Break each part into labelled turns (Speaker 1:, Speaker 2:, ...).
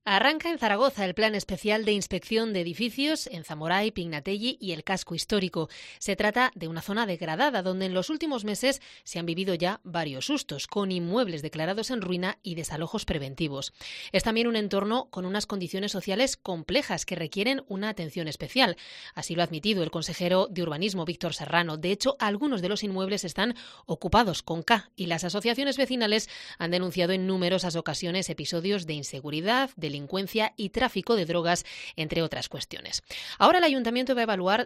Speaker 1: Arranca en Zaragoza el Plan Especial de Inspección de Edificios en Zamoray, Pignatelli y el Casco Histórico. Se trata de una zona degradada donde en los últimos meses se han vivido ya varios sustos, con inmuebles declarados en ruina y desalojos preventivos. Es también un entorno con unas condiciones sociales complejas que requieren una atención especial. Así lo ha admitido el consejero de Urbanismo, Víctor Serrano. De hecho, algunos de los inmuebles están ocupados con K y las asociaciones vecinales han denunciado en numerosas ocasiones episodios de inseguridad, delincuencia y tráfico de drogas, entre otras cuestiones. Ahora el Ayuntamiento va a evaluar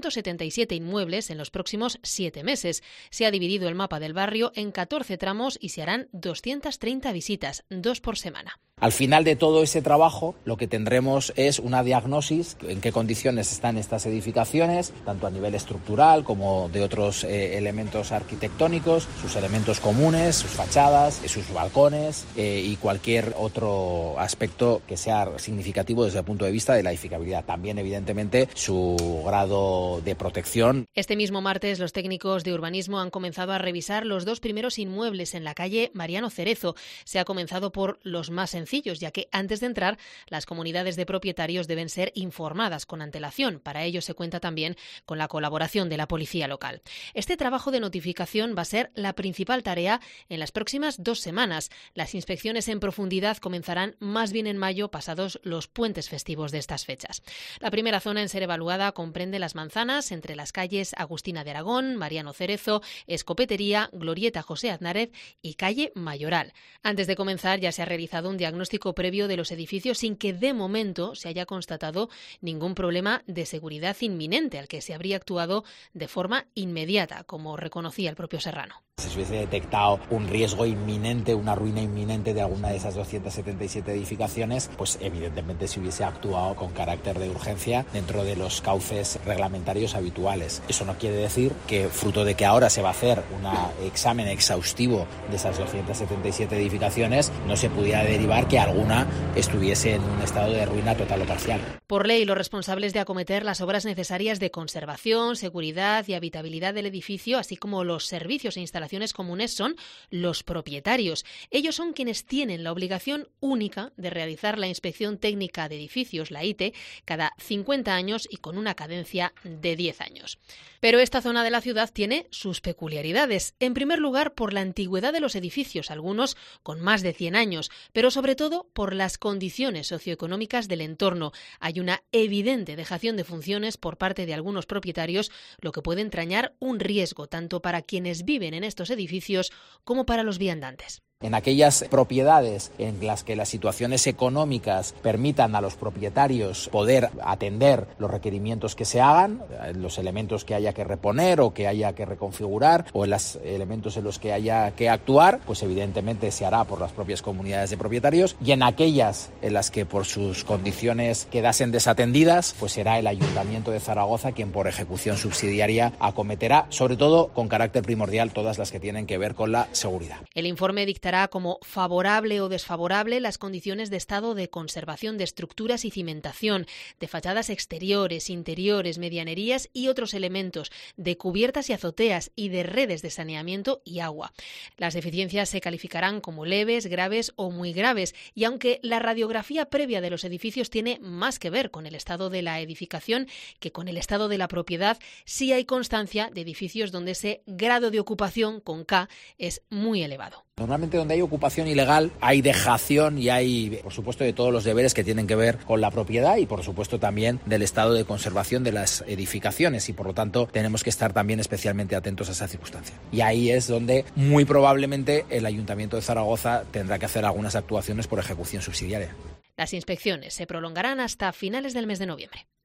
Speaker 1: 277 inmuebles en los próximos 7 meses. Se ha dividido el mapa del barrio en 14 tramos y se harán 230 visitas, 2 por semana.
Speaker 2: Al final de todo ese trabajo, lo que tendremos es una diagnosis en qué condiciones están estas edificaciones, tanto a nivel estructural como de otros elementos arquitectónicos, sus elementos comunes, sus fachadas, sus balcones y cualquier otro aspecto que sea significativo desde el punto de vista de la edificabilidad. También, evidentemente, su grado de protección.
Speaker 1: Este mismo martes, los técnicos de urbanismo han comenzado a revisar los 2 primeros inmuebles en la calle Mariano Cerezo. Se ha comenzado por los más sencillos, ya que antes de entrar, las comunidades de propietarios deben ser informadas con antelación. Para ello se cuenta también con la colaboración de la policía local. Este trabajo de notificación va a ser la principal tarea en las próximas 2 semanas. Las inspecciones en profundidad comenzarán más bien en mayo, pasados los puentes festivos de estas fechas. La primera zona en ser evaluada comprende Las Manzanas, entre las calles Agustina de Aragón, Mariano Cerezo, Escopetería, Glorieta José Aznárez y calle Mayoral. Antes de comenzar ya se ha realizado un diagnóstico previo de los edificios sin que de momento se haya constatado ningún problema de seguridad inminente al que se habría actuado de forma inmediata, como reconocía el propio Serrano.
Speaker 2: Si se hubiese detectado un riesgo inminente, una ruina inminente de alguna de esas 277 edificaciones, pues evidentemente se hubiese actuado con carácter de urgencia dentro de los cauces reglamentarios habituales. Eso no quiere decir que, fruto de que ahora se va a hacer un examen exhaustivo de esas 277 edificaciones, no se pudiera derivar que alguna estuviese en un estado de ruina total o parcial.
Speaker 1: Por ley, los responsables de acometer las obras necesarias de conservación, seguridad y habitabilidad del edificio, así como los servicios e instalaciones comunes, son los propietarios. Ellos son quienes tienen la obligación única de realizar la inspección técnica de edificios, la ITE, cada 50 años y con una cadencia de 10 años. Pero esta zona de la ciudad tiene sus peculiaridades. En primer lugar, por la antigüedad de los edificios, algunos con más de 100 años, pero sobre todo por las condiciones socioeconómicas del entorno. Hay una evidente dejación de funciones por parte de algunos propietarios, lo que puede entrañar un riesgo tanto para quienes viven en estos edificios como para los viandantes.
Speaker 2: En aquellas propiedades en las que las situaciones económicas permitan a los propietarios poder atender los requerimientos que se hagan, los elementos que haya que reponer o que haya que reconfigurar o los elementos en los que haya que actuar, pues evidentemente se hará por las propias comunidades de propietarios, y en aquellas en las que por sus condiciones quedasen desatendidas, pues será el Ayuntamiento de Zaragoza quien por ejecución subsidiaria acometerá, sobre todo con carácter primordial, todas las que tienen que ver con la seguridad.
Speaker 1: El informe dictará como favorable o desfavorable las condiciones de estado de conservación de estructuras y cimentación, de fachadas exteriores, interiores, medianerías y otros elementos, de cubiertas y azoteas y de redes de saneamiento y agua. Las deficiencias se calificarán como leves, graves o muy graves, y aunque la radiografía previa de los edificios tiene más que ver con el estado de la edificación que con el estado de la propiedad, sí hay constancia de edificios donde ese grado de ocupación con K es muy elevado.
Speaker 2: Normalmente donde hay ocupación ilegal hay dejación y hay, por supuesto, de todos los deberes que tienen que ver con la propiedad y, por supuesto, también del estado de conservación de las edificaciones, y por lo tanto tenemos que estar también especialmente atentos a esa circunstancia. Y ahí es donde muy probablemente el Ayuntamiento de Zaragoza tendrá que hacer algunas actuaciones por ejecución subsidiaria.
Speaker 1: Las inspecciones se prolongarán hasta finales del mes de noviembre.